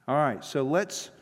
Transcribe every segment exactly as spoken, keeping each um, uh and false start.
All right, so let's,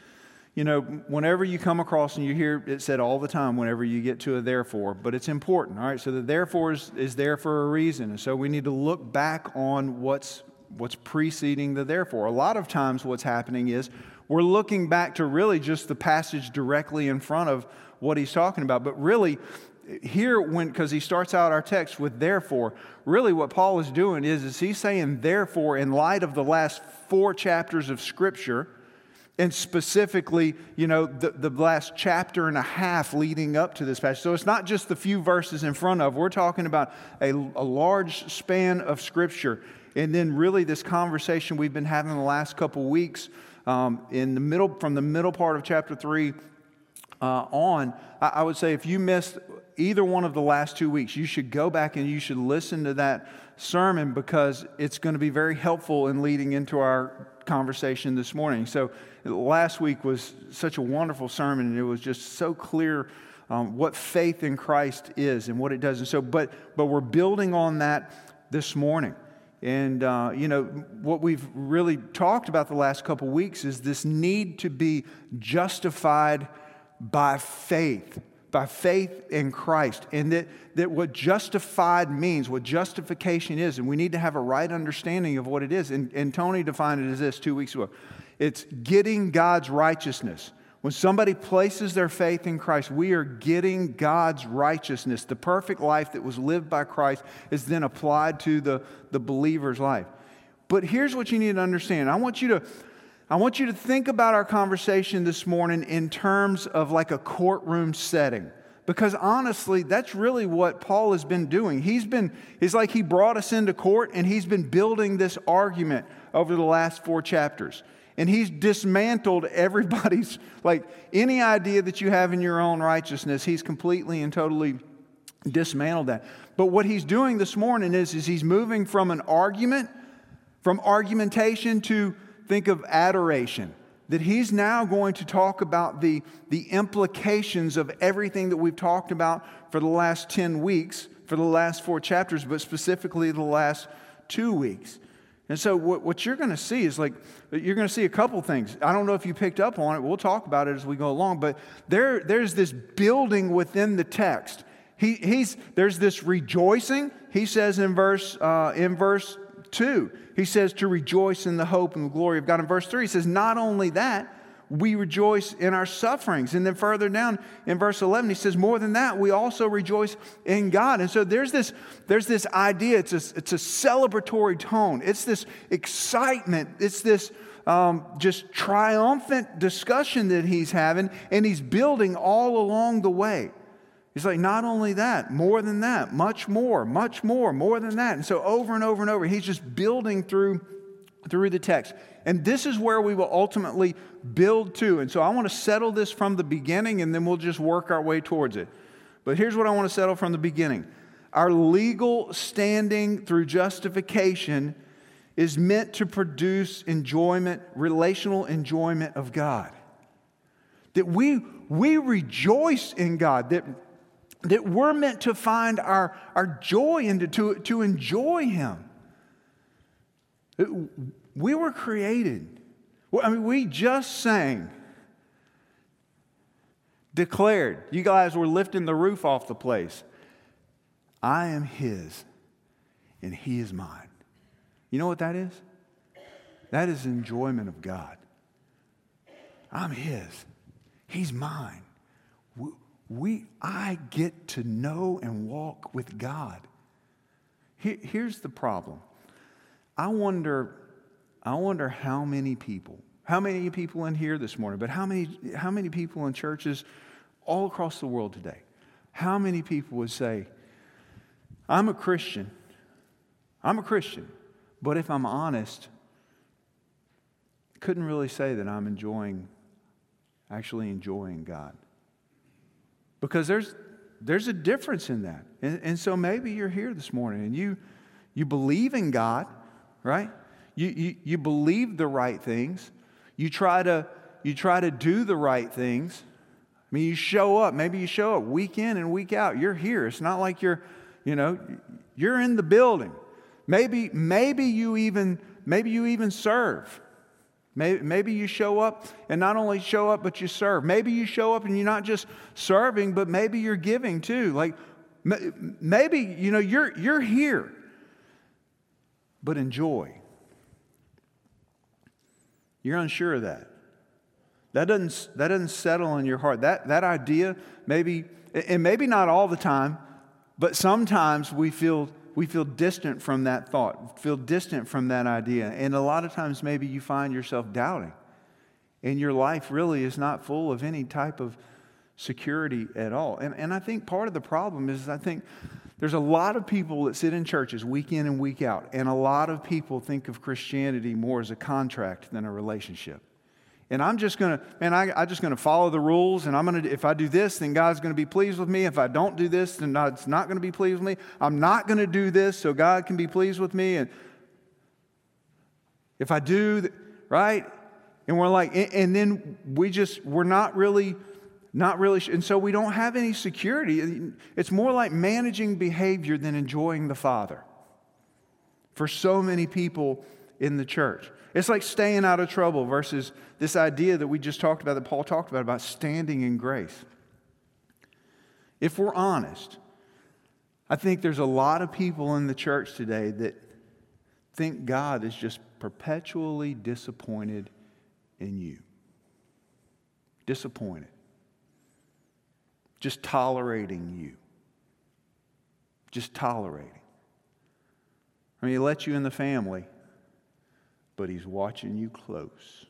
you know, whenever you come across, and you hear it said all the time whenever you get to a therefore, but it's important, all right? So the therefore is, is there for a reason, and so we need to look back on what's what's preceding the therefore. A lot of times what's happening is we're looking back to really just the passage directly in front of what he's talking about, but really here, when because he starts out our text with therefore, really what Paul is doing is, is he's saying therefore in light of the last four chapters of Scripture, and specifically, you know, the, the last chapter and a half leading up to this passage. So it's not just the few verses in front of. We're talking about a, a large span of Scripture. And then really this conversation we've been having the last couple weeks um, in the middle, from the middle part of chapter three uh, on, I, I would say if you missed either one of the last two weeks, you should go back and you should listen to that sermon, because it's going to be very helpful in leading into our conversation this morning. So last week was such a wonderful sermon, and it was just so clear um, what faith in Christ is and what it does. And so, but but we're building on that this morning. And, uh, you know, what we've really talked about the last couple weeks is this need to be justified by faith, by faith in Christ. And that, that what justified means, what justification is, and we need to have a right understanding of what it is. And, and Tony defined it as this two weeks ago. It's getting God's righteousness. When somebody places their faith in Christ, we are getting God's righteousness. The perfect life that was lived by Christ is then applied to the, the believer's life. But here's what you need to understand. I want you to, I want you to think about our conversation this morning in terms of like a courtroom setting. Because honestly, that's really what Paul has been doing. He's been, it's like he brought us into court, and he's been building this argument over the last four chapters. And he's dismantled everybody's, like any idea that you have in your own righteousness, he's completely and totally dismantled that. But what he's doing this morning is, is he's moving from an argument, from argumentation to think of adoration. That he's now going to talk about the, the implications of everything that we've talked about for the last ten weeks, for the last four chapters, but specifically the last two weeks. And so what, what you're going to see is like, you're going to see a couple things. I don't know if you picked up on it. We'll talk about it as we go along. But there, there's this building within the text. He, he's, there's this rejoicing. He says in verse, uh, in verse two, he says to rejoice in the hope and the glory of God. In verse three, he says not only that, we rejoice in our sufferings. And then further down in verse eleven, he says, more than that, we also rejoice in God. And so there's this, there's this idea, it's a, it's a celebratory tone. It's this excitement. It's this um, just triumphant discussion that he's having, and he's building all along the way. He's like, not only that, more than that, much more, much more, more than that. And so over and over and over, he's just building through through the text. And this is where we will ultimately build to. And so I want to settle this from the beginning, and then we'll just work our way towards it. But here's what I want to settle from the beginning. Our legal standing through justification is meant to produce enjoyment, relational enjoyment of God. That we, we rejoice in God, that, that we're meant to find our, our joy and to, to enjoy Him. We were created. I mean, we just sang, declared. You guys were lifting the roof off the place. I am His, and He is mine. You know what that is? That is enjoyment of God. I'm His. He's mine. We, we I get to know and walk with God. Here, here's the problem. I wonder, I wonder how many people, how many people in here this morning, but how many, how many people in churches all across the world today, how many people would say, I'm a Christian, I'm a Christian, but if I'm honest, couldn't really say that I'm enjoying, actually enjoying God. Because there's, there's a difference in that. And, and so maybe you're here this morning and you, you believe in God, right? You, you you believe the right things. You try to you try to do the right things. I mean, you show up. Maybe you show up week in and week out. You're here. It's not like you're, you know, you're in the building. Maybe maybe you even maybe you even serve. Maybe, maybe you show up and not only show up, but you serve. Maybe you show up and you're not just serving, but maybe you're giving too. Like maybe, you know, you're, you're here, but enjoy. You're unsure of that. That doesn't, that doesn't settle in your heart. That, that idea, maybe, and maybe not all the time, but sometimes we feel we feel distant from that thought, feel distant from that idea. And a lot of times maybe you find yourself doubting. And your life really is not full of any type of security at all. And, and I think part of the problem is I think there's a lot of people that sit in churches week in and week out. And a lot of people think of Christianity more as a contract than a relationship. And I'm just going to, man, I, I'm just going to follow the rules. And I'm going to, if I do this, then God's going to be pleased with me. If I don't do this, then God's not going to be pleased with me. I'm not going to do this so God can be pleased with me. And if I do, right? And we're like, and then we just, we're not really, not really, and so we don't have any security. It's more like managing behavior than enjoying the Father for so many people in the church. It's like staying out of trouble versus this idea that we just talked about, that Paul talked about, about standing in grace. If we're honest, I think there's a lot of people in the church today that think God is just perpetually disappointed in you. Disappointed. Just tolerating you. Just tolerating. I mean, he let you in the family, but he's watching you close.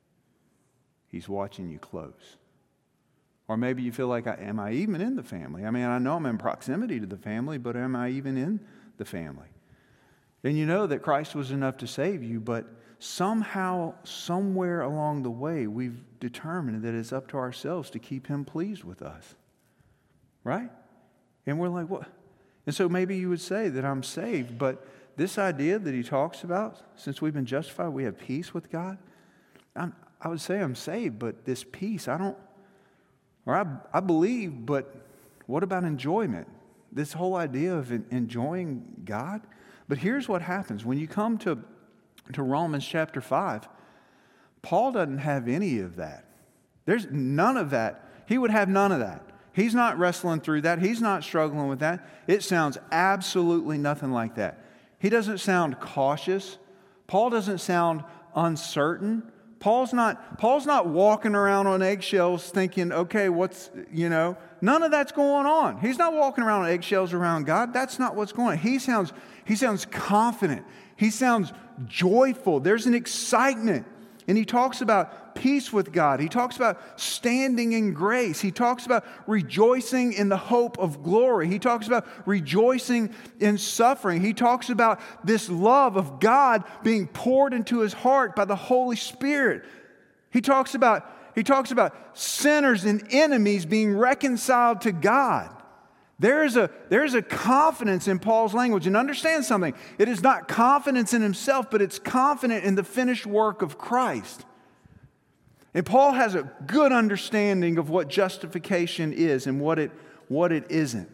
He's watching you close. Or maybe you feel like, am I even in the family? I mean, I know I'm in proximity to the family, but am I even in the family? And you know that Christ was enough to save you, but somehow, somewhere along the way, we've determined that it's up to ourselves to keep him pleased with us. Right? And we're like, what? And so maybe you would say that I'm saved, but this idea that he talks about, since we've been justified, we have peace with God. I'm, I would say I'm saved, but this peace, I don't, or I, I believe, but what about enjoyment? This whole idea of enjoying God? But here's what happens. When you come to, to Romans chapter five, Paul doesn't have any of that. There's none of that. He would have none of that. He's not wrestling through that. He's not struggling with that. It sounds absolutely nothing like that. He doesn't sound cautious. Paul doesn't sound uncertain. Paul's not, Paul's not walking around on eggshells thinking, okay, what's, you know, none of that's going on. He's not walking around on eggshells around God. That's not what's going on. He sounds, he sounds confident. He sounds joyful. There's an excitement. And he talks about peace with God. He talks about standing in grace. He talks about rejoicing in the hope of glory. He talks about rejoicing in suffering. He talks about this love of God being poured into his heart by the Holy Spirit. He talks about, he talks about sinners and enemies being reconciled to God. There is a, there is a confidence in Paul's language. And understand something. It is not confidence in himself, but it's confident in the finished work of Christ. And Paul has a good understanding of what justification is and what it, what it isn't.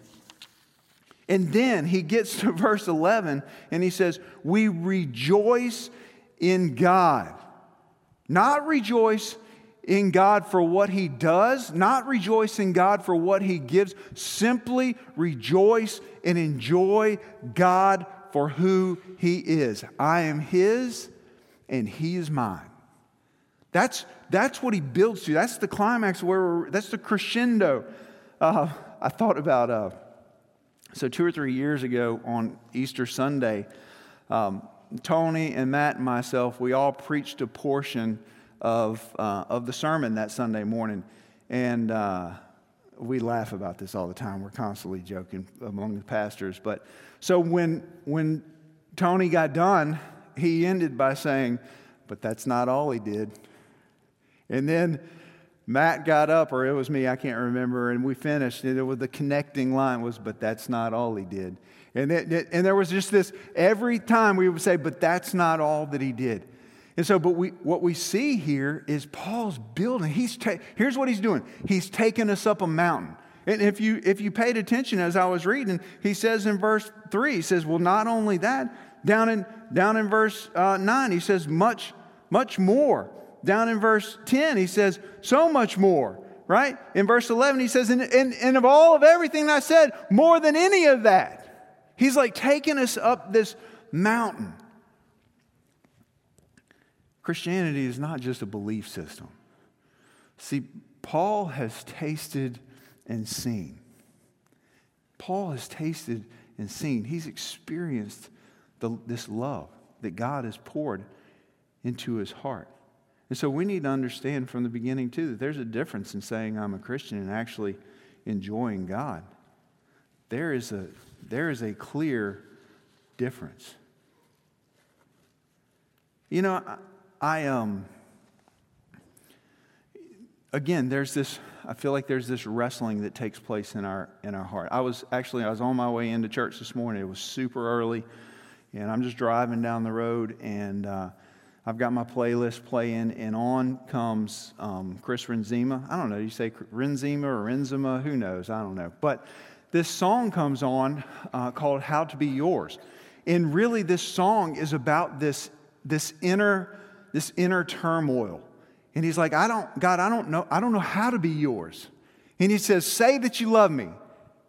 And then he gets to verse eleven and he says, we rejoice in God. Not rejoice in God for what he does, not rejoice in God for what he gives, simply rejoice and enjoy God for who he is. I am his and he is mine. That's, that's what he builds to. That's the climax, where we're, that's the crescendo. Uh, I thought about, uh, so two or three years ago on Easter Sunday, um, Tony and Matt and myself, we all preached a portion of uh, of the sermon that Sunday morning. And uh, we laugh about this all the time. We're constantly joking among the pastors. But so when when Tony got done, he ended by saying, but that's not all he did. And then Matt got up, or it was me, I can't remember, and we finished. And it was the connecting line was, but that's not all he did. And, it, and there was just this, every time we would say, but that's not all that he did. And so, but we, what we see here is Paul's building. He's ta- here's what he's doing. He's taking us up a mountain. And if you if you paid attention as I was reading, he says in verse three, he says, well, not only that, down in down in verse uh, nine, he says much much more. Down in verse ten, he says, so much more, right? In verse eleven, he says, and, and, and of all of everything I said, more than any of that. He's like taking us up this mountain. Christianity is not just a belief system. See, Paul has tasted and seen. Paul has tasted and seen. He's experienced the, this love that God has poured into his heart. And so we need to understand from the beginning, too, that there's a difference in saying I'm a Christian and actually enjoying God. There is a, there is a clear difference. You know, I, I um, again, there's this, I feel like there's this wrestling that takes place in our in our heart. I was actually, I was on my way into church this morning. It was super early, and I'm just driving down the road, and uh, I've got my playlist playing, and on comes um, Chris Renzema. I don't know, you say Renzema or Renzema, who knows? I don't know. But this song comes on uh, called How to Be Yours. And really this song is about this, this inner, this inner turmoil. And he's like, I don't, God, I don't know, I don't know how to be yours. And he says, say that you love me.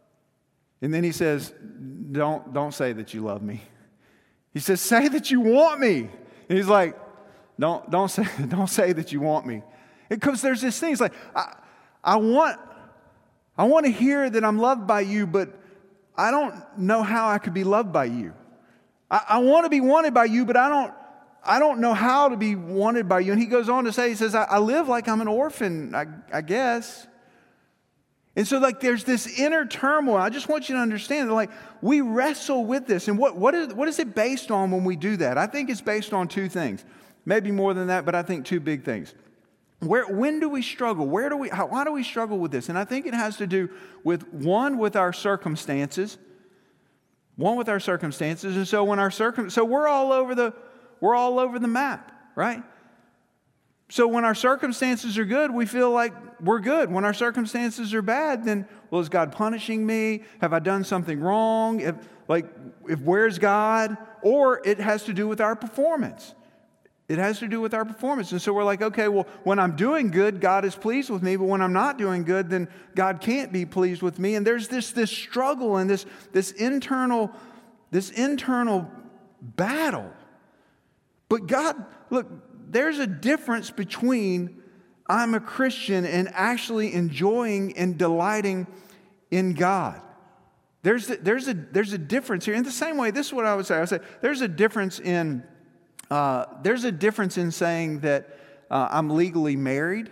And then he says, don't, don't say that you love me. He says, say that you want me. And he's like, don't, don't say, don't say that you want me. Because there's this thing, it's like, I, I want, I want to hear that I'm loved by you, but I don't know how I could be loved by you. I, I want to be wanted by you, but I don't, I don't know how to be wanted by you. And he goes on to say, he says, I, I live like I'm an orphan, I, I guess. And so like there's this inner turmoil. I just want you to understand that like we wrestle with this. And what, what, is, what is it based on when we do that? I think it's based on two things. Maybe more than that, but I think two big things. Where, when do we struggle? Where do we, how, why do we struggle with this? And I think it has to do with, one, with our circumstances. One, with our circumstances. And so when our circum, so we're all over the, we're all over the map, right? So when our circumstances are good, we feel like we're good. When our circumstances are bad, then, well, is God punishing me? Have I done something wrong? If, like, if where's God? Or it has to do with our performance. It has to do with our performance. And so we're like, okay, well, when I'm doing good, God is pleased with me. But when I'm not doing good, then God can't be pleased with me. And there's this, this struggle and this, this internal, this internal battle. But God, look, there's a difference between I'm a Christian and actually enjoying and delighting in God. There's a, there's a, there's a difference here. In the same way, this is what I would say. I would say there's a difference in Uh, there's a difference in saying that uh, I'm legally married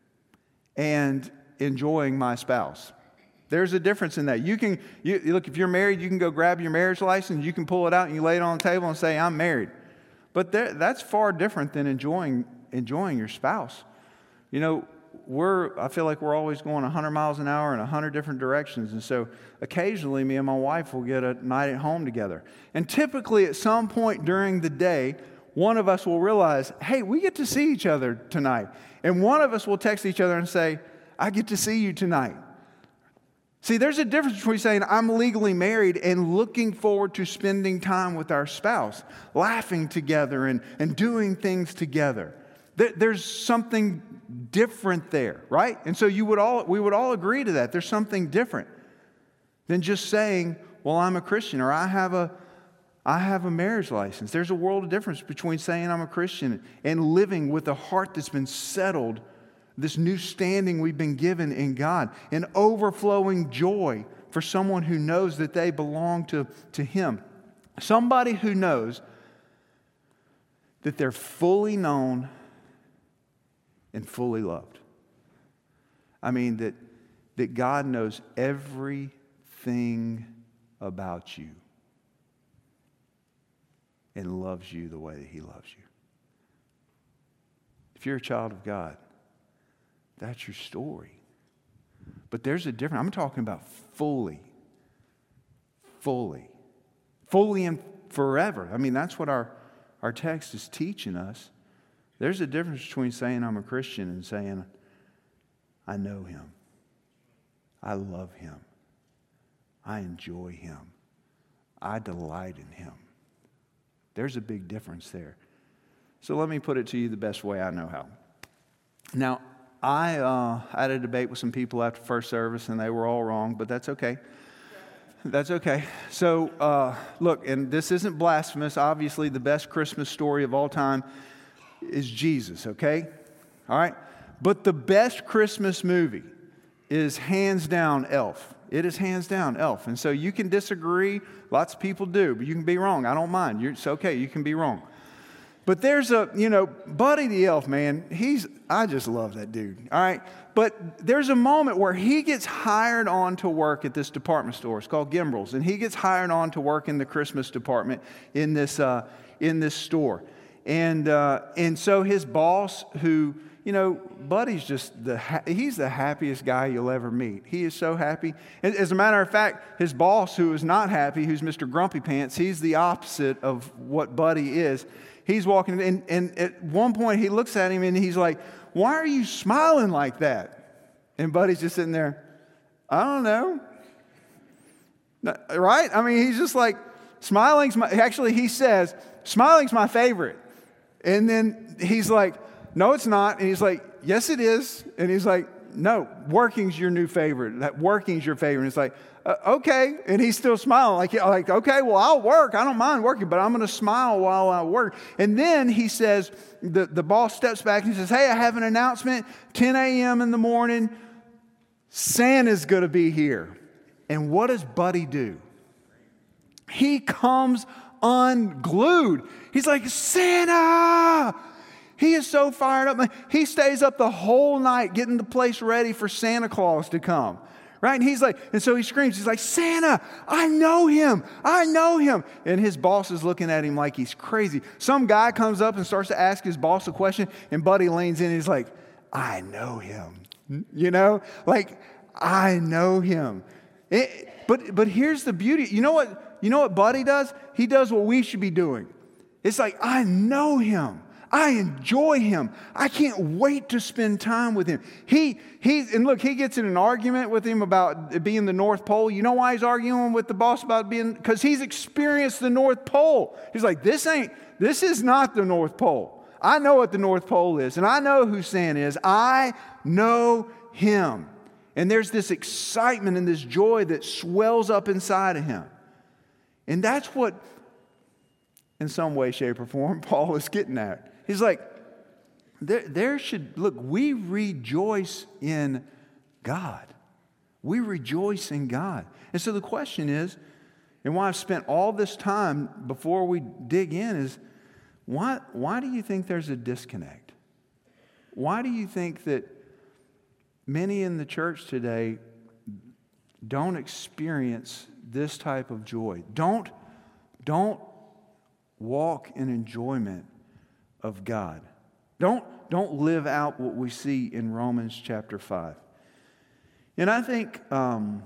and enjoying my spouse. There's a difference in that. You can, you, look, if you're married, you can go grab your marriage license, you can pull it out and you lay it on the table and say, I'm married. But there, that's far different than enjoying, enjoying your spouse. You know, we're, I feel like we're always going one hundred miles an hour in one hundred different directions. And so occasionally me and my wife will get a night at home together. And typically at some point during the day, one of us will realize, hey, we get to see each other tonight. And one of us will text each other and say, I get to see you tonight. See, there's a difference between saying I'm legally married and looking forward to spending time with our spouse, laughing together and, and doing things together. There, there's something different there, right? And so you would all, we would all agree to that. There's something different than just saying, well, I'm a Christian or I have a I have a marriage license. There's a world of difference between saying I'm a Christian and living with a heart that's been settled, this new standing we've been given in God, an overflowing joy for someone who knows that they belong to, to Him. Somebody who knows that they're fully known and fully loved. I mean, that, that God knows everything about you. And loves you the way that He loves you. If you're a child of God, that's your story. But there's a difference. I'm talking about fully. Fully. Fully and forever. I mean, that's what our, our text is teaching us. There's a difference between saying I'm a Christian and saying I know Him. I love Him. I enjoy Him. I delight in Him. There's a big difference there. So let me put it to you the best way I know how. Now, I uh, had a debate with some people after first service, and they were all wrong, but that's okay. That's okay. So, uh, look, and this isn't blasphemous. Obviously, the best Christmas story of all time is Jesus, okay? All right? But the best Christmas movie is hands down Elf. It is hands down Elf. And so you can disagree. Lots of people do, but you can be wrong. I don't mind. You're, it's okay. You can be wrong. But there's a, you know, Buddy the Elf, man, he's, I just love that dude, all right? But there's a moment where he gets hired on to work at this department store. It's called Gimbrel's. And he gets hired on to work in the Christmas department in this, uh, in this store. And, uh, and so his boss, who, you know, Buddy's just the, ha- he's the happiest guy you'll ever meet. He is so happy. And as a matter of fact, his boss, who is not happy, who's Mister Grumpy Pants, he's the opposite of what Buddy is. He's walking, and, and at one point he looks at him and he's like, "Why are you smiling like that?" And Buddy's just sitting there, "I don't know." Right? I mean, he's just like, smiling's my, actually he says, "Smiling's my favorite." And then he's like, "No, it's not." And he's like, "Yes, it is." And he's like, "No, working's your new favorite. That working's your favorite." And it's like, uh, okay. And he's still smiling like, like, okay, well, I'll work. I don't mind working, but I'm going to smile while I work. And then he says, the, the boss steps back and he says, "Hey, I have an announcement. ten a.m. in the morning, Santa's going to be here." And what does Buddy do? He comes unglued. He's like, "Santa!" He is so fired up. He stays up the whole night getting the place ready for Santa Claus to come. Right? And he's like, and so he screams, he's like, "Santa, I know him. I know him." And his boss is looking at him like he's crazy. Some guy comes up and starts to ask his boss a question, and Buddy leans in and he's like, "I know him." You know? Like, I know him. It, but but here's the beauty. You know what? You know what Buddy does? He does what we should be doing. It's like, I know him. I enjoy him. I can't wait to spend time with him. He, he, and look, he gets in an argument with him about being the North Pole. You know why he's arguing with the boss about being, because he's experienced the North Pole. He's like, this ain't, this is not the North Pole. I know what the North Pole is, and I know who Santa is. I know him. And there's this excitement and this joy that swells up inside of him. And that's what, in some way, shape, or form, Paul is getting at. He's like, there, there should, look, we rejoice in God. We rejoice in God. And so the question is, and why I've spent all this time before we dig in is, why, why do you think there's a disconnect? Why do you think that many in the church today don't experience this type of joy? Don't, don't walk in enjoyment of God. Don't, don't live out what we see in Romans chapter five. And I think, um,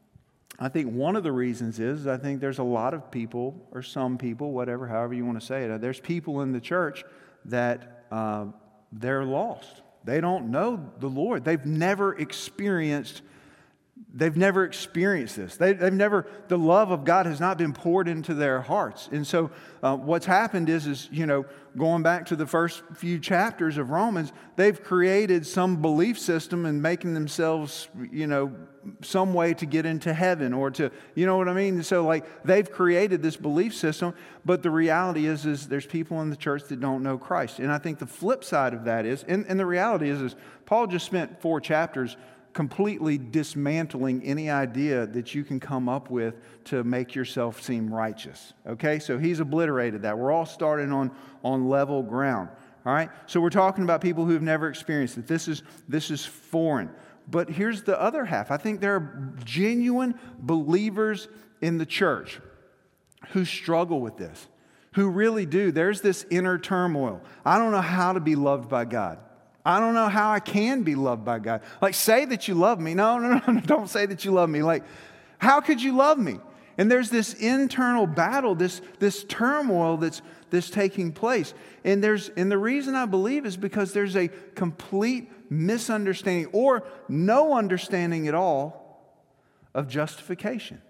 I think one of the reasons is I think there's a lot of people, or some people, whatever, however you want to say it, there's people in the church that uh, they're lost. They don't know the Lord. They've never experienced They've never experienced this. They, they've never, the love of God has not been poured into their hearts. And so uh, what's happened is, is, you know, going back to the first few chapters of Romans, they've created some belief system and making themselves, you know, some way to get into heaven or to, you know what I mean? So like they've created this belief system, but the reality is, is there's people in the church that don't know Christ. And I think the flip side of that is, and, and the reality is, is Paul just spent four chapters completely dismantling any idea that you can come up with to make yourself seem righteous. Okay, so he's obliterated that. We're all starting on, on level ground. All right, so we're talking about people who have never experienced it. This is, this is foreign. But here's the other half. I think there are genuine believers in the church who struggle with this, who really do. There's this inner turmoil. I don't know how to be loved by God. I don't know how I can be loved by God. Like, say that you love me. No, no, no, don't say that you love me. Like, how could you love me? And there's this internal battle, this, this turmoil that's, that's taking place. And there's, and the reason I believe is because there's a complete misunderstanding or no understanding at all of justification.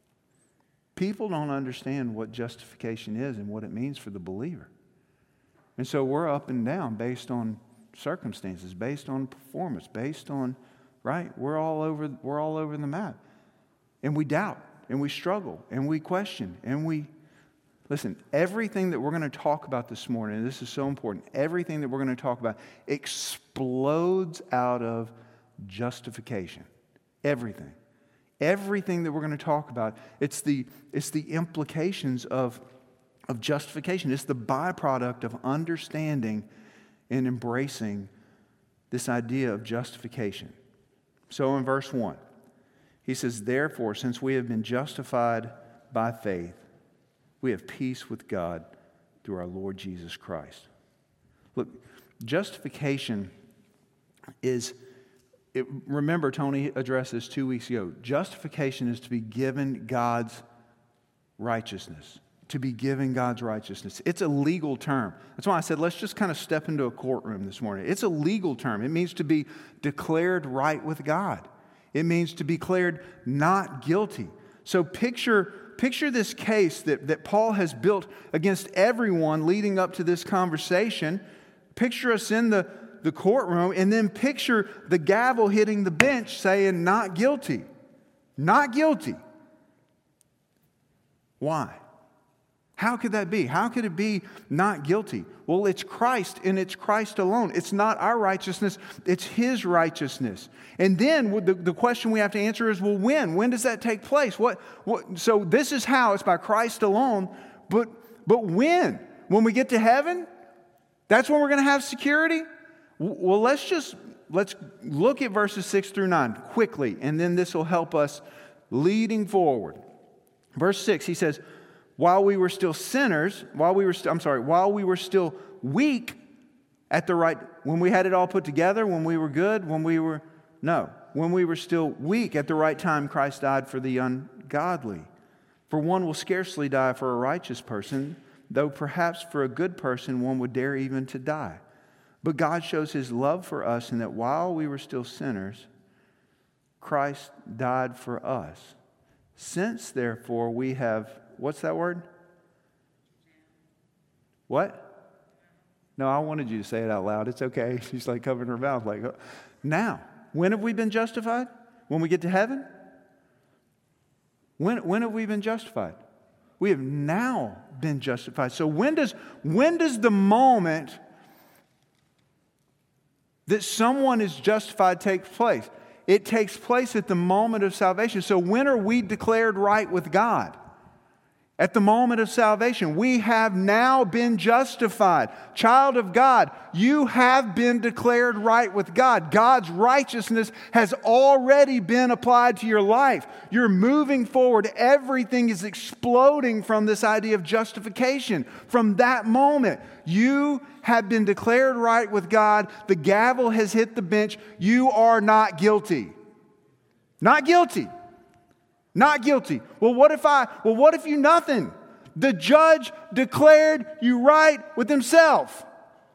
People don't understand what justification is and what it means for the believer. And so we're up and down based on circumstances, based on performance, based on, right? We're all over, we're all over the map. And we doubt, and we struggle, and we question, and we, listen, everything that we're going to talk about this morning, and this is so important, everything that we're going to talk about explodes out of justification. Everything. Everything that we're going to talk about, it's the, it's the implications of, of justification. It's the byproduct of understanding and embracing this idea of justification. So in verse one, he says, therefore, since we have been justified by faith, we have peace with God through our Lord Jesus Christ. Look, justification is, it, remember Tony addressed this two weeks ago. Justification is to be given God's righteousness. To be given God's righteousness. It's a legal term. That's why I said let's just kind of step into a courtroom this morning. It's a legal term. It means to be declared right with God. It means to be declared not guilty. So picture, picture this case that, that Paul has built against everyone leading up to this conversation. Picture us in the, the courtroom, and then picture the gavel hitting the bench saying not guilty. Not guilty. Why? How could that be? How could it be not guilty? Well, it's Christ, and it's Christ alone. It's not our righteousness, it's His righteousness. And then the, the question we have to answer is, well, when? When does that take place? What, what? So this is how, it's by Christ alone, but, but when? When we get to heaven? That's when we're going to have security? Well, let's just, let's look at verses six through nine quickly, and then this will help us leading forward. Verse six, he says, While we were still sinners, while we were, st- I'm sorry, while we were still weak at the right, when we had it all put together, when we were good, when we were, no, when we were still weak at the right time, Christ died for the ungodly. For one will scarcely die for a righteous person, though perhaps for a good person one would dare even to die. But God shows His love for us in that while we were still sinners, Christ died for us. Since therefore we have, what's that word? What? No, I wanted you to say it out loud. It's okay. She's like covering her mouth. Like, now, when have we been justified? When we get to heaven? When, when have we been justified? We have now been justified. So when does, when does the moment that someone is justified take place? It takes place at the moment of salvation. So when are we declared right with God? At the moment of salvation. We have now been justified. Child of God, you have been declared right with God. God's righteousness has already been applied to your life. You're moving forward. Everything is exploding from this idea of justification. From that moment, you have been declared right with God. The gavel has hit the bench. You are not guilty. Not guilty. Not guilty. Well, what if I, well, what if you nothing? The judge declared you right with himself.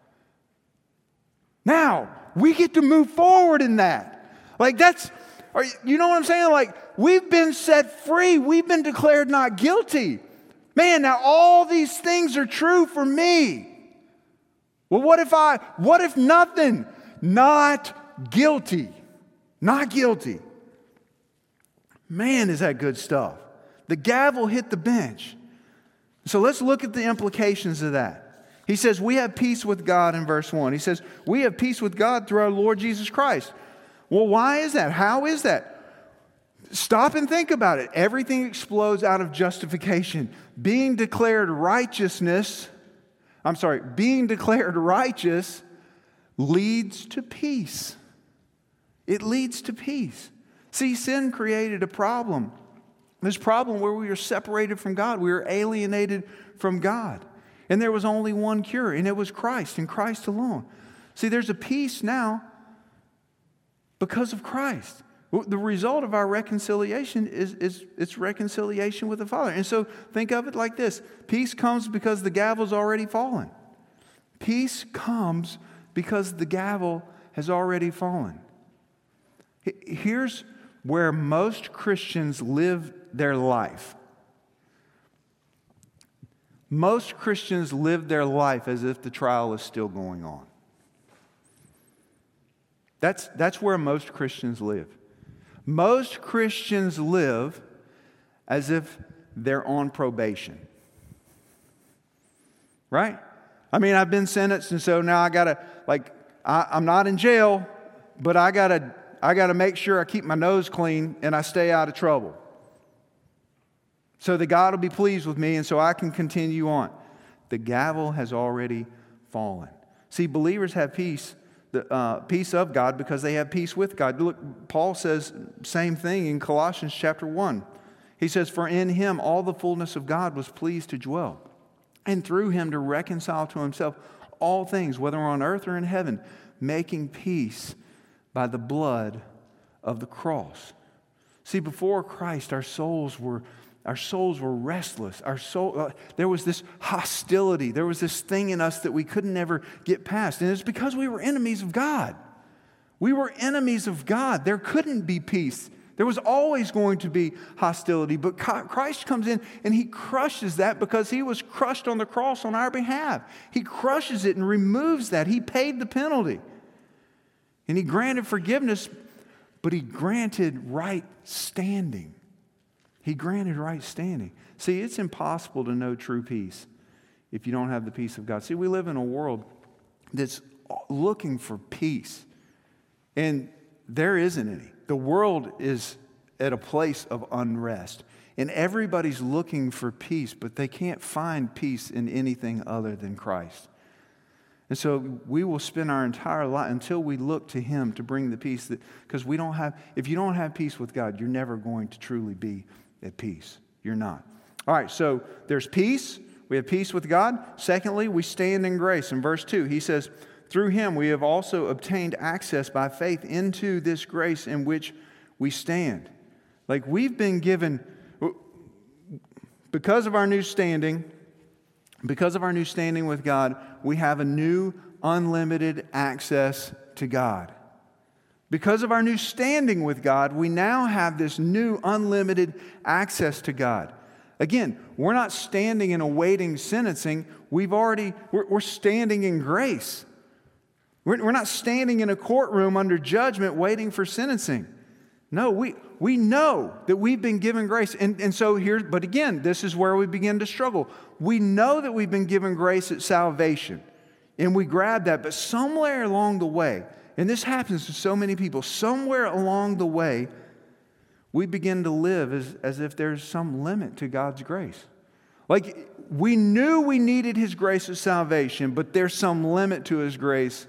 Now, we get to move forward in that. Like that's, are, you know what I'm saying? Like we've been set free. We've been declared not guilty. Man, now all these things are true for me. Well, what if I, what if nothing? Not guilty. Not guilty. Man, is that good stuff. The gavel hit the bench. So let's look at the implications of that. He says, we have peace with God in verse one. He says, we have peace with God through our Lord Jesus Christ. Well, why is that? How is that? Stop and think about it. Everything explodes out of justification. Being declared righteousness, I'm sorry, being declared righteous leads to peace. It leads to peace. See, sin created a problem. This problem where we were separated from God. We were alienated from God. And there was only one cure, and it was Christ, and Christ alone. See, there's a peace now because of Christ. The result of our reconciliation is, is it's reconciliation with the Father. And so think of it like this. Peace comes because the gavel's already fallen. Peace comes because the gavel has already fallen. Here's where most Christians live their life. Most Christians live their life as if the trial is still going on. That's, that's where most Christians live. Most Christians live as if they're on probation. Right? I mean, I've been sentenced, and so now I gotta, like, I, I'm not in jail, but I gotta, I gotta make sure I keep my nose clean and I stay out of trouble, so that God will be pleased with me, and so I can continue on. The gavel has already fallen. See, believers have peace, the uh, peace of God, because they have peace with God. Look, Paul says same thing in Colossians chapter one. He says, "For in Him all the fullness of God was pleased to dwell, and through Him to reconcile to Himself all things, whether on earth or in heaven, making peace by the blood of the cross." See, before Christ, our souls were our souls were restless. Our soul, uh, there was this hostility. There was this thing in us that we couldn't ever get past, and it's because we were enemies of God. We were enemies of God. There couldn't be peace. There was always going to be hostility, but Christ comes in and He crushes that, because He was crushed on the cross on our behalf. He crushes it and removes that. He paid the penalty. And He granted forgiveness, but He granted right standing. He granted right standing. See, it's impossible to know true peace if you don't have the peace of God. See, we live in a world that's looking for peace, and there isn't any. The world is at a place of unrest, and everybody's looking for peace, but they can't find peace in anything other than Christ. And so we will spend our entire life until we look to Him to bring the peace that, because we don't have, if you don't have peace with God, you're never going to truly be at peace. You're not. All right, so there's peace. We have peace with God. Secondly, we stand in grace. In verse two, he says, "Through Him we have also obtained access by faith into this grace in which we stand." Like, we've been given, because of our new standing, because of our new standing with God, we have a new unlimited access to God. Because of our new standing with God, we now have this new unlimited access to God. Again, we're not standing and awaiting sentencing. We've already, we're, we're standing in grace. We're, we're not standing in a courtroom under judgment waiting for sentencing. No, we, we know that we've been given grace. And, and so here, but again, this is where we begin to struggle. We know that we've been given grace at salvation, and we grab that, but somewhere along the way, and this happens to so many people, somewhere along the way, we begin to live as, as if there's some limit to God's grace. Like, we knew we needed His grace of salvation, but there's some limit to His grace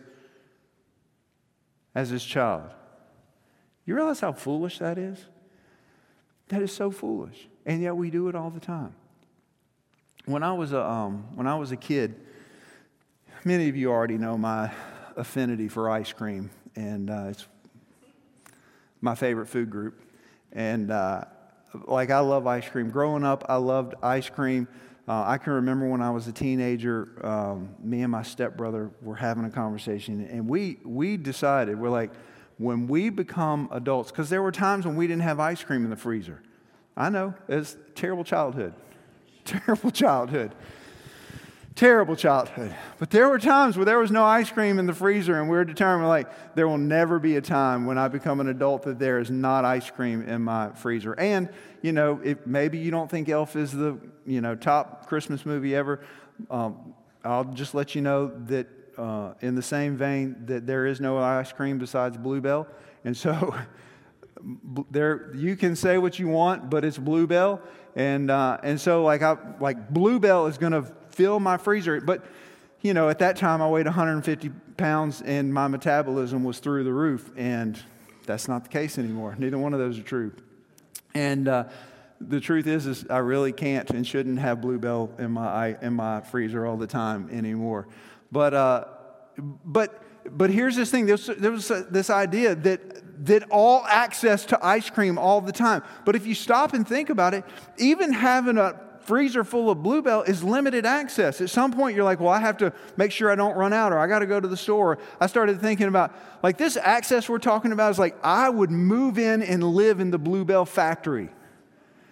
as His child. You realize how foolish that is? That is so foolish. And yet we do it all the time. When I was a, um, when I was a kid, many of you already know my affinity for ice cream, and uh, it's my favorite food group. And uh, like, I love ice cream. Growing up, I loved ice cream. Uh, I can remember when I was a teenager, um, me and my stepbrother were having a conversation, and we we decided, we're like, when we become adults, because there were times when we didn't have ice cream in the freezer. I know, it's terrible childhood. Terrible childhood. Terrible childhood. But there were times where there was no ice cream in the freezer, and we were determined, like, there will never be a time when I become an adult that there is not ice cream in my freezer. And, you know, if maybe you don't think Elf is the, you know, top Christmas movie ever, um, I'll just let you know that uh, in the same vein that there is no ice cream besides Bluebell. And so there, you can say what you want, but it's Bluebell. And uh, and so like I like Bluebell is going to fill my freezer. But, you know, at that time I weighed one hundred fifty pounds and my metabolism was through the roof. And that's not the case anymore. Neither one of those are true. And uh, the truth is, is I really can't and shouldn't have Bluebell in my in my freezer all the time anymore. But uh, but but here's this thing. There was, there was this idea that that all access to ice cream all the time. But if you stop and think about it, even having a freezer full of Bluebell is limited access. At some point you're like, well, I have to make sure I don't run out, or I got to go to the store. I started thinking about, like, this access we're talking about is like, I would move in and live in the Bluebell factory.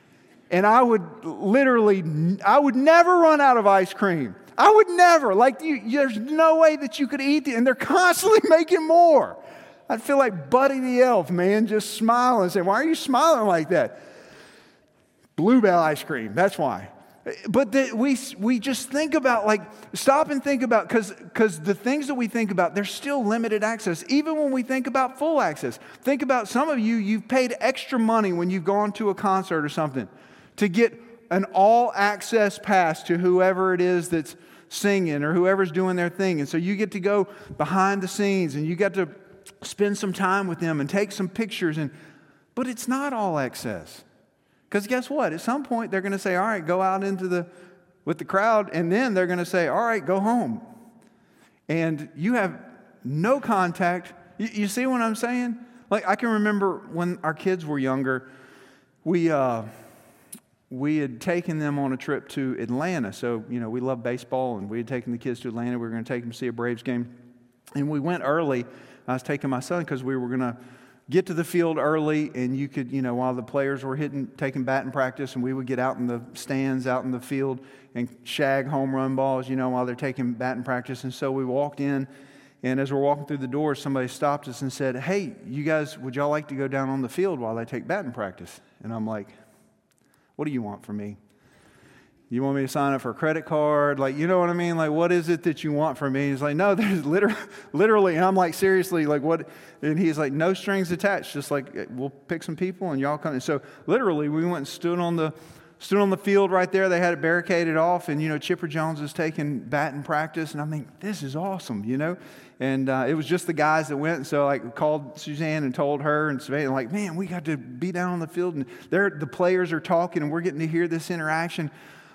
And I would literally, I would never run out of ice cream. I would never. Like, you, there's no way that you could eat it. And they're constantly making more. I'd feel like Buddy the Elf, man, just smiling and saying, why are you smiling like that? Bluebell ice cream, that's why. But the, we we just think about, like, stop and think about, because because the things that we think about, there's still limited access. Even when we think about full access. Think about some of you, you've paid extra money when you've gone to a concert or something to get an all-access pass to whoever it is that's singing or whoever's doing their thing. And so you get to go behind the scenes and you get to spend some time with them and take some pictures. And but it's not all access. Because guess what? At some point, they're going to say, all right, go out into the, with the crowd. And then they're going to say, all right, go home. And you have no contact. You, you see what I'm saying? Like, I can remember when our kids were younger, we, uh, we had taken them on a trip to Atlanta. So, you know, we love baseball, and we had taken the kids to Atlanta. We were going to take them to see a Braves game. And we went early. I was taking my son because we were going to get to the field early, and you could, you know, while the players were hitting, taking batting practice, and we would get out in the stands, out in the field, and shag home run balls, you know, while they're taking batting practice. And so we walked in, and as we're walking through the door, somebody stopped us and said, hey, you guys, would y'all like to go down on the field while they take batting practice? And I'm like, what do you want from me? You want me to sign up for a credit card? Like, you know what I mean? Like, what is it that you want from me? He's like, no, there's literally, literally. And I'm like, seriously, like what? And he's like, no strings attached. Just like, we'll pick some people and y'all come. And so literally we went and stood on the, stood on the field right there. They had it barricaded off. And, you know, Chipper Jones is taking batting practice. And I mean, this is awesome, you know? And uh, it was just the guys that went. And so I like, called Suzanne and told her and Savannah, like, man, we got to be down on the field. And they're, the players are talking and we're getting to hear this interaction.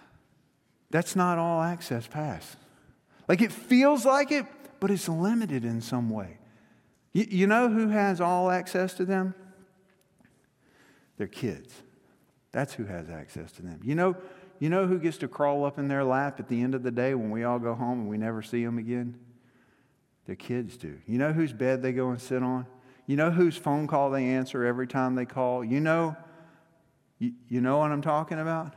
That's not all access pass. Like, it feels like it, but it's limited in some way. You, you know who has all access to them? Their kids. That's who has access to them. You know, you know who gets to crawl up in their lap at the end of the day when we all go home and we never see them again? Their kids do. You know whose bed they go and sit on? You know whose phone call they answer every time they call? You know, you, you know what I'm talking about?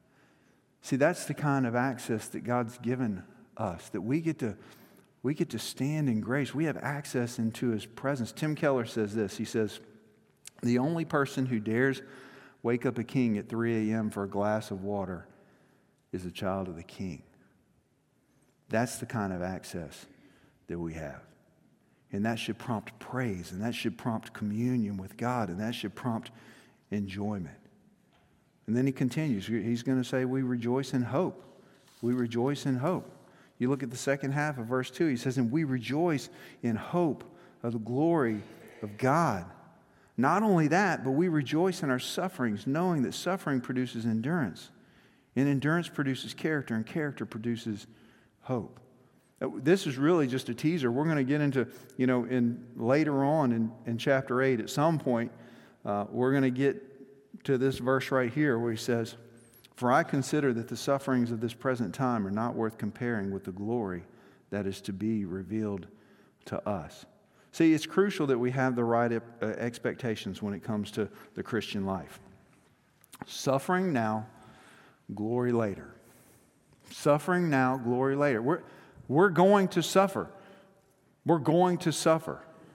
See, that's the kind of access that God's given us, that we get to we get to stand in grace. We have access into His presence. Tim Keller says this. He says, the only person who dares wake up a king at three a.m. for a glass of water is a child of the King. That's the kind of access that we have. And that should prompt praise, and that should prompt communion with God, and that should prompt enjoyment. And then he continues. He's going to say, we rejoice in hope. We rejoice in hope. You look at the second half of verse two. He says, and we rejoice in hope of the glory of God. Not only that, but we rejoice in our sufferings, knowing that suffering produces endurance. And endurance produces character, and character produces hope. This is really just a teaser. We're going to get into, you know, in later on in, in chapter eight, at some point, uh, we're going to get to this verse right here where he says, for I consider that the sufferings of this present time are not worth comparing with the glory that is to be revealed to us. See, it's crucial that we have the right uh, expectations when it comes to the Christian life. Suffering now, glory later. Suffering now, glory later. We're, we're going to suffer. We're going to suffer.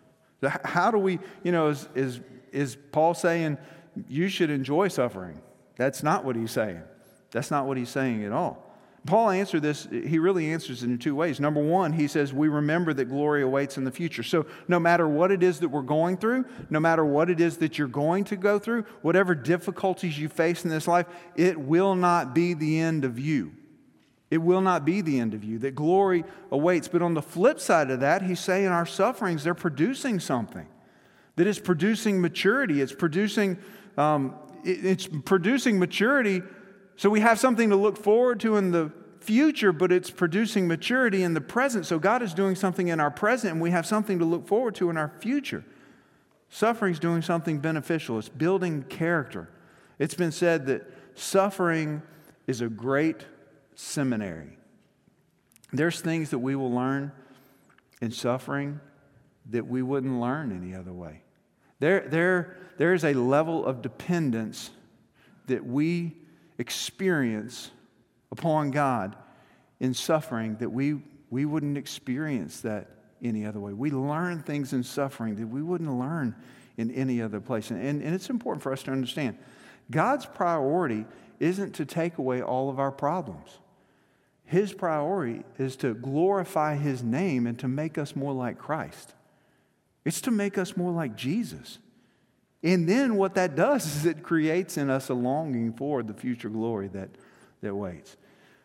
How do we, you know, is, is, is Paul saying, you should enjoy suffering? That's not what he's saying. That's not what he's saying at all. Paul answered this, he really answers it in two ways. Number one, he says, we remember that glory awaits in the future. So no matter what it is that we're going through, no matter what it is that you're going to go through, whatever difficulties you face in this life, it will not be the end of you. It will not be the end of you. That glory awaits. But on the flip side of that, he's saying our sufferings, they're producing something. That is producing maturity. It's producing Um, it, it's producing maturity, so we have something to look forward to in the future, but it's producing maturity in the present. So God is doing something in our present, and we have something to look forward to in our future. Suffering is doing something beneficial. It's building character. It's been said that suffering is a great seminary. There's things that we will learn in suffering that we wouldn't learn any other way. There, there, there is a level of dependence that we experience upon God in suffering that we, we wouldn't experience that any other way. We learn things in suffering that we wouldn't learn in any other place. And, and, and it's important for us to understand, God's priority isn't to take away all of our problems. His priority is to glorify His name and to make us more like Christ. It's to make us more like Jesus. And then what that does is it creates in us a longing for the future glory that, that waits.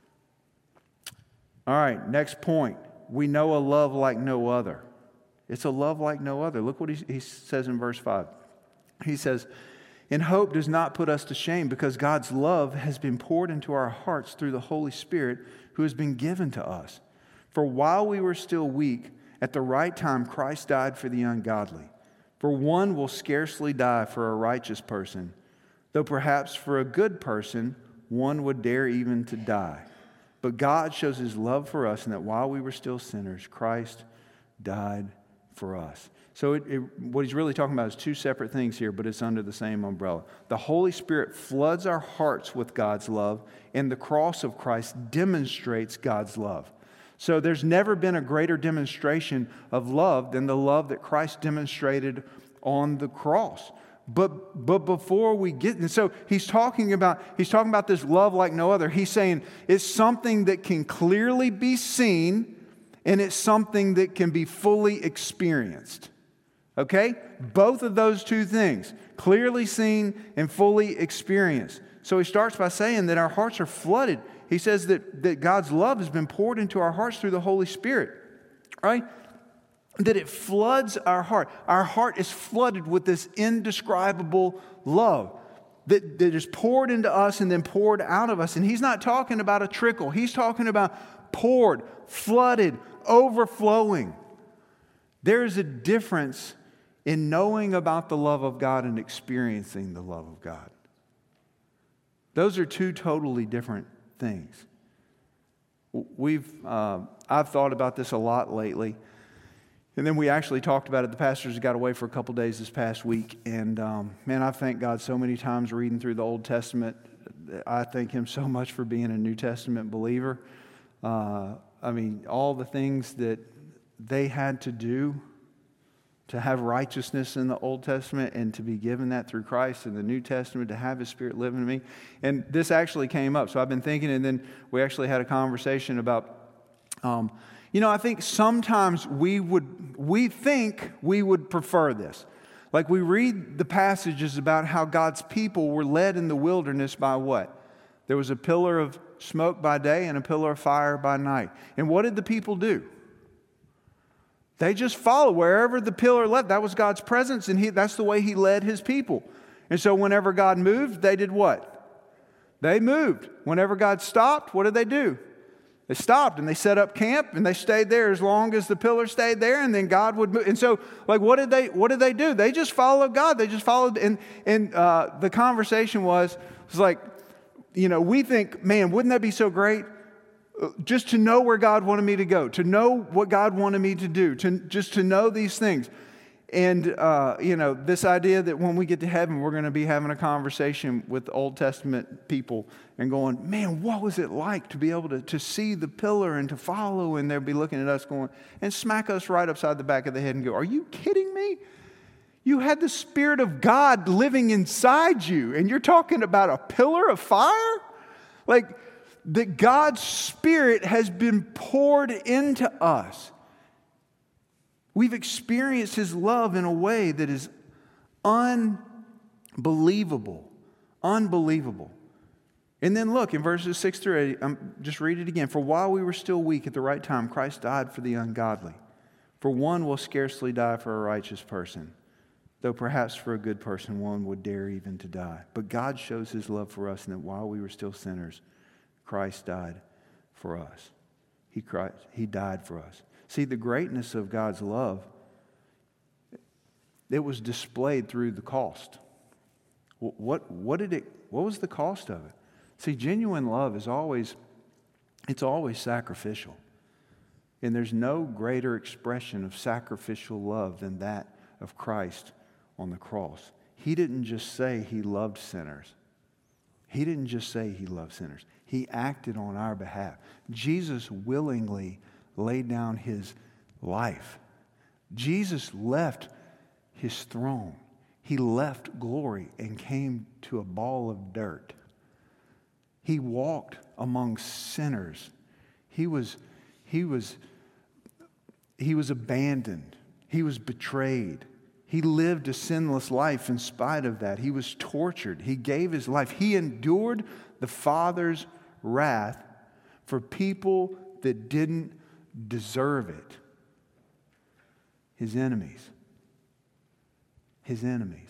All right, next point. We know a love like no other. It's a love like no other. Look what he, he says in verse five. He says, "And hope does not put us to shame, because God's love has been poured into our hearts through the Holy Spirit who has been given to us. For while we were still weak, at the right time Christ died for the ungodly. For one will scarcely die for a righteous person, though perhaps for a good person one would dare even to die. But God shows His love for us, in that while we were still sinners, Christ died for us." So it, it, what he's really talking about is two separate things here, but it's under the same umbrella. The Holy Spirit floods our hearts with God's love, and the cross of Christ demonstrates God's love. So there's never been a greater demonstration of love than the love that Christ demonstrated on the cross. But but before we get, and so he's talking about he's talking about this love like no other. He's saying it's something that can clearly be seen, and it's something that can be fully experienced. Okay? Both of those two things, clearly seen and fully experienced. So he starts by saying that our hearts are flooded. He says that, that God's love has been poured into our hearts through the Holy Spirit. Right? That it floods our heart. Our heart is flooded with this indescribable love that, that is poured into us and then poured out of us. And he's not talking about a trickle. He's talking about poured, flooded, overflowing. There is a difference in knowing about the love of God and experiencing the love of God. Those are two totally different things. We've, uh, I've thought about this a lot lately. And then we actually talked about it. The pastors got away for a couple days this past week. And um, man, I thank God so many times reading through the Old Testament. I thank Him so much for being a New Testament believer. Uh, I mean, all the things that they had to do to have righteousness in the Old Testament and to be given that through Christ in the New Testament, to have His Spirit live in me. And this actually came up. So I've been thinking, and then we actually had a conversation about, um, you know, I think sometimes we would, we think we would prefer this. Like we read the passages about how God's people were led in the wilderness by what? There was a pillar of smoke by day and a pillar of fire by night. And what did the people do? They just followed wherever the pillar led. That was God's presence, and he, that's the way He led His people. And so whenever God moved, they did what? They moved. Whenever God stopped, what did they do? They stopped, and they set up camp, and they stayed there as long as the pillar stayed there, and then God would move. And so, like, what did they what did they do? They just followed God. They just followed, and, and uh, the conversation was, was like, you know, we think, man, wouldn't that be so great? Just to know where God wanted me to go, to know what God wanted me to do, to just to know these things. And, uh, you know, this idea that when we get to heaven, we're going to be having a conversation with Old Testament people and going, man, what was it like to be able to, to see the pillar and to follow? And they'll be looking at us going, and smack us right upside the back of the head and go, are you kidding me? You had the Spirit of God living inside you, and you're talking about a pillar of fire? Like, that God's Spirit has been poured into us. We've experienced His love in a way that is unbelievable. Unbelievable. And then look, in verses six through eight, um, just read it again. For while we were still weak, at the right time, Christ died for the ungodly. For one will scarcely die for a righteous person, though perhaps for a good person one would dare even to die. But God shows His love for us, and that while we were still sinners, Christ died for us. He, Christ, he died for us. See, the greatness of God's love, it was displayed through the cost. What, what did it, what was the cost of it? See, genuine love is always, it's always sacrificial. And there's no greater expression of sacrificial love than that of Christ on the cross. He didn't just say He loved sinners. He didn't just say he loved sinners. He acted on our behalf. Jesus willingly laid down his life. Jesus left his throne. He left glory and came to a ball of dirt. He walked among sinners. He was, he was, he was abandoned. He was betrayed. He lived a sinless life in spite of that. He was tortured. He gave his life. He endured the Father's wrath for people that didn't deserve it. His enemies. His enemies.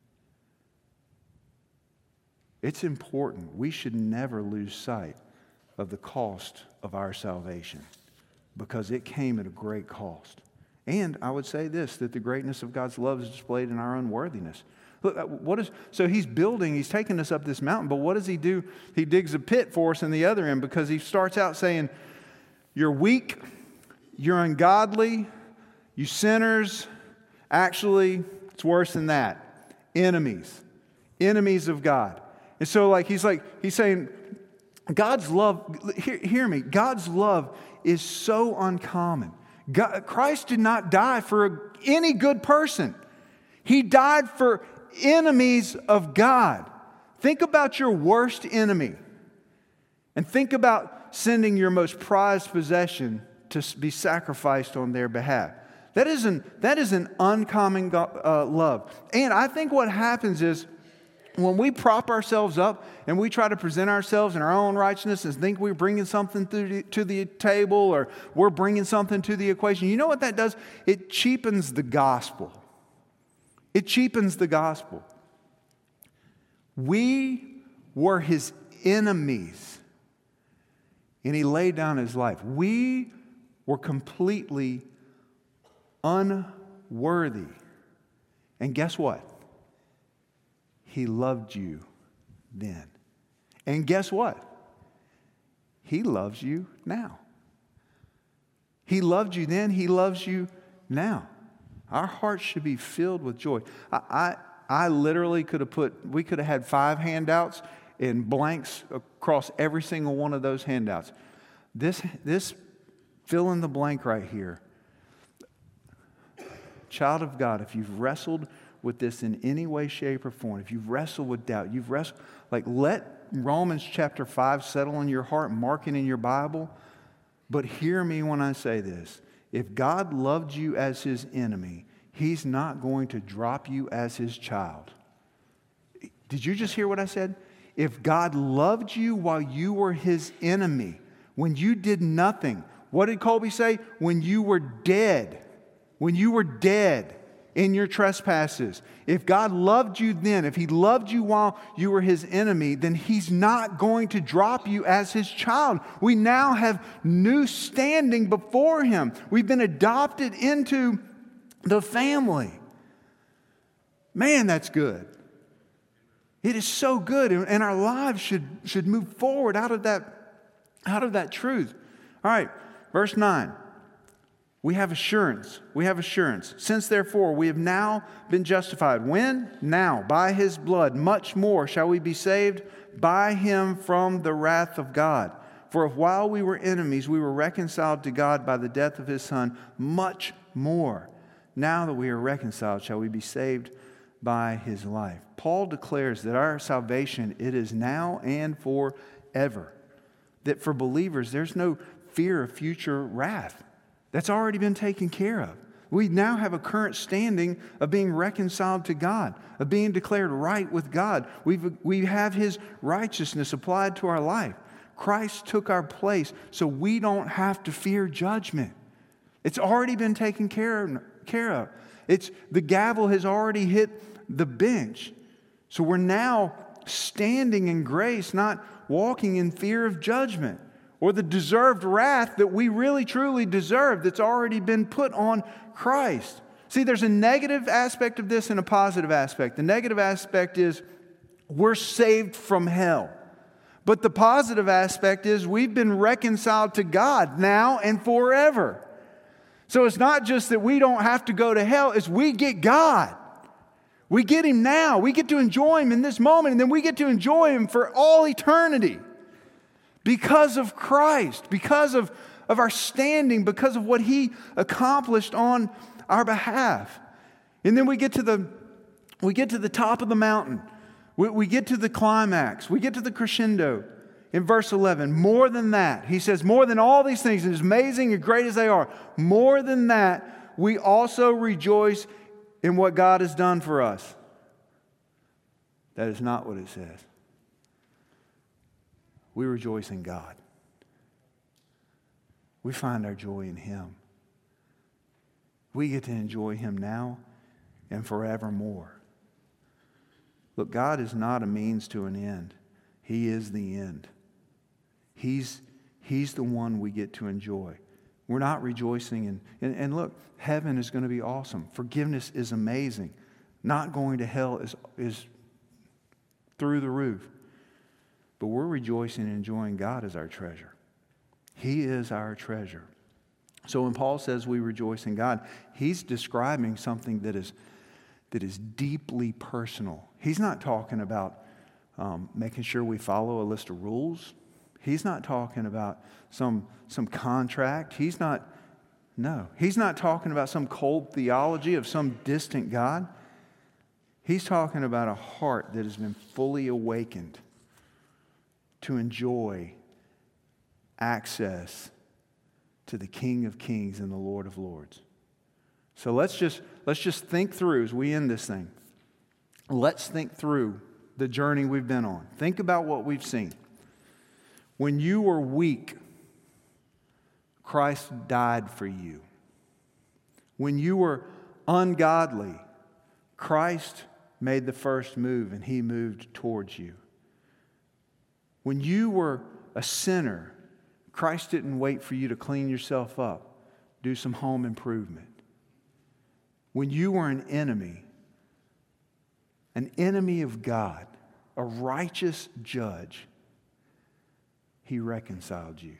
It's important. We should never lose sight of the cost of our salvation because it came at a great cost. And I would say this, that the greatness of God's love is displayed in our unworthiness. Look, what is, so he's building, he's taking us up this mountain, but what does he do? He digs a pit for us in the other end because he starts out saying, you're weak, you're ungodly, you sinners. Actually, it's worse than that. Enemies. Enemies of God. And so like he's like, he's saying, God's love, hear, hear me, God's love is so uncommon. God, Christ did not die for any good person. He died for enemies of God. Think about your worst enemy and think about sending your most prized possession to be sacrificed on their behalf. That is an, that is an uncommon uh, love. And I think what happens is when we prop ourselves up and we try to present ourselves in our own righteousness and think we're bringing something to the, to the table or we're bringing something to the equation, you know what that does? It cheapens the gospel. It cheapens the gospel. We were his enemies, and he laid down his life. We were completely unworthy. And guess what? He loved you then. And guess what? He loves you now. He loved you then. He loves you now. Our hearts should be filled with joy. I, I, I literally could have put, we could have had five handouts and blanks across every single one of those handouts. This, this fill in the blank right here. Child of God, if you've wrestled with this in any way, shape, or form, if you've wrestled with doubt, you've wrestled, like let Romans chapter five settle in your heart, mark it in your Bible. But hear me when I say this. If God loved you as his enemy, he's not going to drop you as his child. Did you just hear what I said? If God loved you while you were his enemy, when you did nothing, what did Colby say? When you were dead. When you were dead in your trespasses. If God loved you then, if he loved you while you were his enemy, then he's not going to drop you as his child. We now have new standing before him. We've been adopted into the family. Man, that's good. It is so good, and our lives should, should move forward out of that, out of that truth. All right, verse nine. We have assurance. We have assurance. Since therefore we have now been justified. When? Now. By his blood. Much more shall we be saved by him from the wrath of God. For if while we were enemies we were reconciled to God by the death of his Son, much more, now that we are reconciled, shall we be saved by his life. Paul declares that our salvation, it is now and forever. That for believers there's no fear of future wrath. That's already been taken care of. We now have a current standing of being reconciled to God, of being declared right with God. We've, we have his righteousness applied to our life. Christ took our place so we don't have to fear judgment. It's already been taken care of. Care of. It's, the gavel has already hit the bench. So we're now standing in grace, not walking in fear of judgment. Or the deserved wrath that we really truly deserve that's already been put on Christ. See, there's a negative aspect of this and a positive aspect. The negative aspect is we're saved from hell. But the positive aspect is we've been reconciled to God now and forever. So it's not just that we don't have to go to hell, it's we get God. We get Him now. We get to enjoy Him in this moment, and then we get to enjoy Him for all eternity because of Christ, because of, of our standing, because of what He accomplished on our behalf. And then we get to the, we get to the top of the mountain. We, we get to the climax. We get to the crescendo. In verse eleven, more than that, He says, more than all these things, and as amazing and great as they are, more than that, we also rejoice in what God has done for us. That is not what it says. We rejoice in God. We find our joy in Him. We get to enjoy Him now and forevermore. Look, God is not a means to an end. He is the end. He's, he's the one we get to enjoy. We're not rejoicing in, and, and look, heaven is going to be awesome. Forgiveness is amazing. Not going to hell is, is through the roof. But we're rejoicing and enjoying God as our treasure. He is our treasure. So when Paul says we rejoice in God, he's describing something that is, that is deeply personal. He's not talking about um, making sure we follow a list of rules. He's not talking about some, some contract. He's not, no. He's not talking about some cold theology of some distant God. He's talking about a heart that has been fully awakened to enjoy access to the King of Kings and the Lord of Lords. So let's just, let's just think through as we end this thing. Let's think through the journey we've been on. Think about what we've seen. When you were weak, Christ died for you. When you were ungodly, Christ made the first move and He moved towards you. When you were a sinner, Christ didn't wait for you to clean yourself up, do some home improvement. When you were an enemy, an enemy of God, a righteous judge, He reconciled you.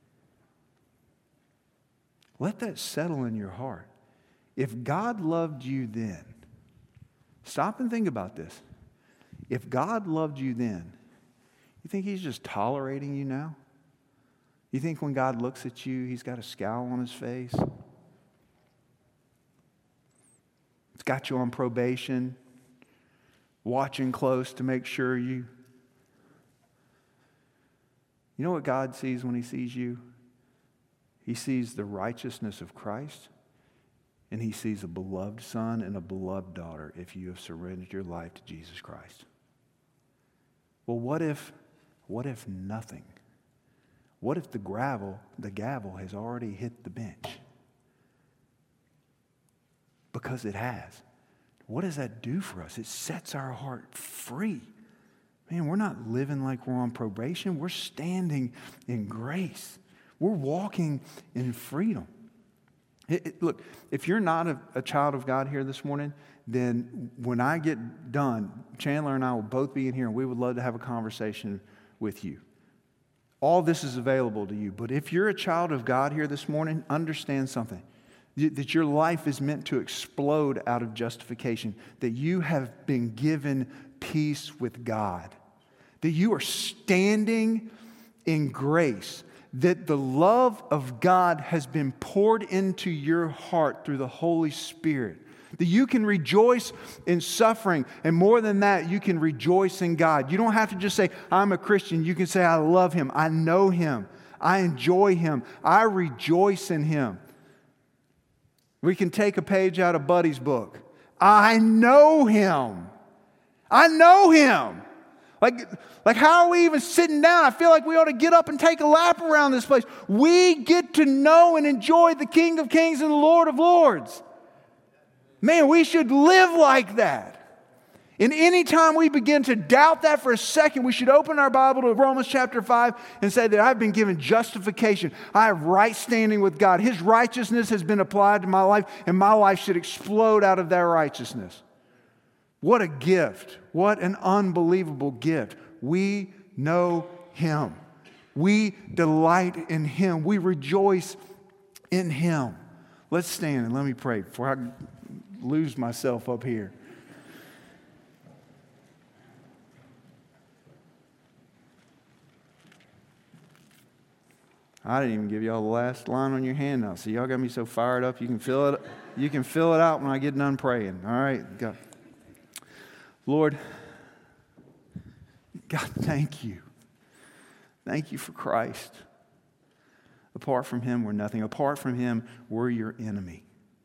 Let that settle in your heart. If God loved you then, stop and think about this. If God loved you then, you think He's just tolerating you now? You think when God looks at you, He's got a scowl on His face? It's got you on probation, watching close to make sure you... You know what God sees when He sees you? He sees the righteousness of Christ, and He sees a beloved son and a beloved daughter if you have surrendered your life to Jesus Christ. Well, what if, what if nothing? What if the gravel, the gavel has already hit the bench? Because it has. What does that do for us? It sets our heart free. Man, we're not living like we're on probation. We're standing in grace. We're walking in freedom. It, it, look, if you're not a, a child of God here this morning, then when I get done, Chandler and I will both be in here, and we would love to have a conversation with you. All this is available to you. But if you're a child of God here this morning, understand something. That your life is meant to explode out of justification. That you have been given peace with God. That you are standing in grace. That the love of God has been poured into your heart through the Holy Spirit. That you can rejoice in suffering. And more than that, you can rejoice in God. You don't have to just say, I'm a Christian. You can say, I love Him. I know Him. I enjoy Him. I rejoice in Him. We can take a page out of Buddy's book. I know Him. I know Him. Like, like how are we even sitting down? I feel like we ought to get up and take a lap around this place. We get to know and enjoy the King of Kings and the Lord of Lords. Man, we should live like that. And anytime we begin to doubt that for a second, we should open our Bible to Romans chapter five and say that I've been given justification. I have right standing with God. His righteousness has been applied to my life, and my life should explode out of that righteousness. What a gift. What an unbelievable gift. We know Him. We delight in Him. We rejoice in Him. Let's stand and let me pray before I lose myself up here. I didn't even give y'all the last line on your handout. So y'all got me so fired up. You can fill it. You can fill it out when I get done praying. All right, God. Lord, God, thank you. Thank you for Christ. Apart from him, we're nothing. Apart from him, we're your enemy.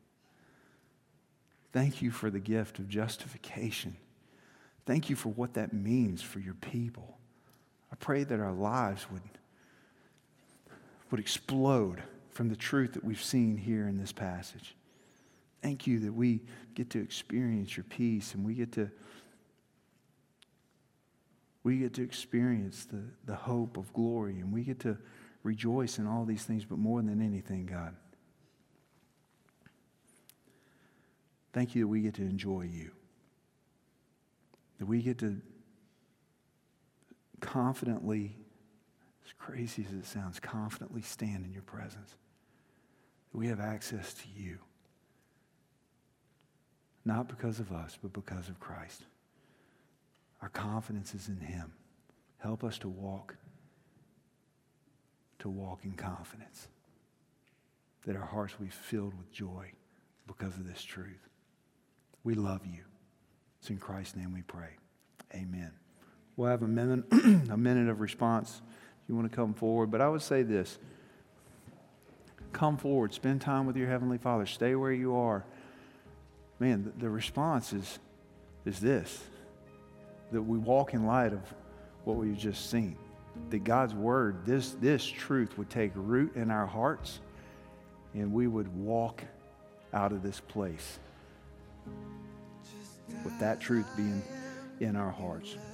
Thank you for the gift of justification. Thank you for what that means for your people. I pray that our lives would, would explode from the truth that we've seen here in this passage. Thank you that we get to experience your peace, and we get to we get to experience the, the hope of glory, and we get to rejoice in all these things, but more than anything, God, thank you that we get to enjoy you. That we get to confidently, as crazy as it sounds, confidently stand in your presence. That we have access to you. Not because of us, but because of Christ. Our confidence is in him. Help us to walk, to walk in confidence. That our hearts will be filled with joy because of this truth. We love you. It's in Christ's name we pray. Amen. We'll have a minute, a minute of response if you want to come forward. But I would say this. Come forward. Spend time with your Heavenly Father. Stay where you are. Man, the, the response is, is this. That we walk in light of what we've just seen. That God's Word, this, this truth would take root in our hearts, and we would walk out of this place with that truth being in our hearts.